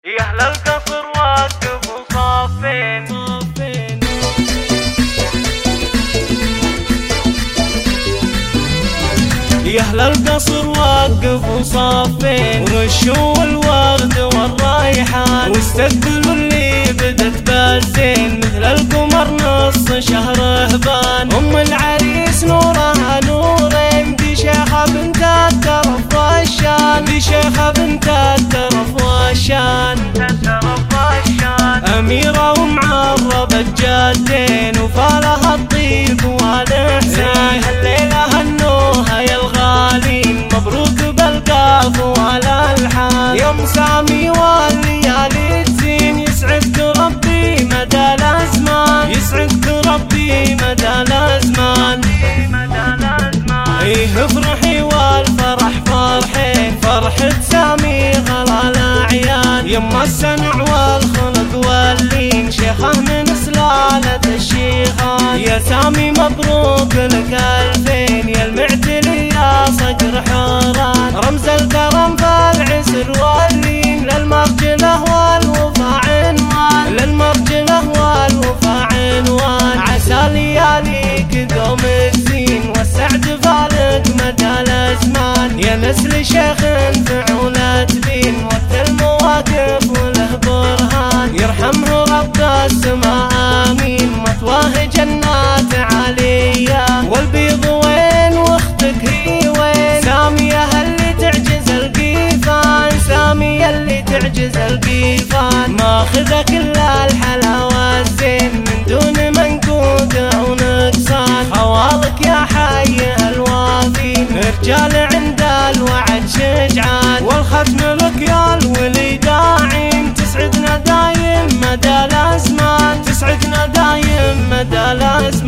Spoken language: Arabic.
يا أهل القصر وقفوا صافين يا أهل القصر وقفوا صافين ورشوا الورد والريحان واستقبلوا اللي بدت بالزين مثل القمر نص شهر هبان. أم العريس نورها نورين دي شيخة بنت الترف والشان دي شيخة بنت الترف والشان أميرة ومعربة جادين وفالها الطيب والإحسان. هالليلة هنوها يا الغالين مبروك بالقاف والألحان. يوم سامي والليالي تزين يسعدك ربي مدى الأزمان يسعدك ربي مدى الأزمان. إيه افرحي والفرح فرحين فرحة سامي غلا الأعيان. يما السنع والخلق واللين شيخه من سلالة الشيخان. يا سامي مبروك لك ألفين يا المعتلي يا صقر حوران. رمز الكرم فالعسر واللين للمرجله والوفا عنوان للمرجله والوفا عنوان. عسى لياليك دوم الزين والسعد فالق مدى الأزمان. يا نسل شيخ فعولة دين وقت المواقف وله برهان. يرحمه رب السماء آمين مثواه جنات عالية. والبيض وين واختك هي وين سامية اللي تعجز القيفان سامية اللي تعجز القيفان. ماخذة كل الحلاوة الزين من دون منقود أو نقصان. خوالك يا حي الوافين رجال عند الوعد شجعان. والختم لك يا الولي داعين تسعدنا دايم مدى الأزمان تسعدنا دايم مدى الأزمان.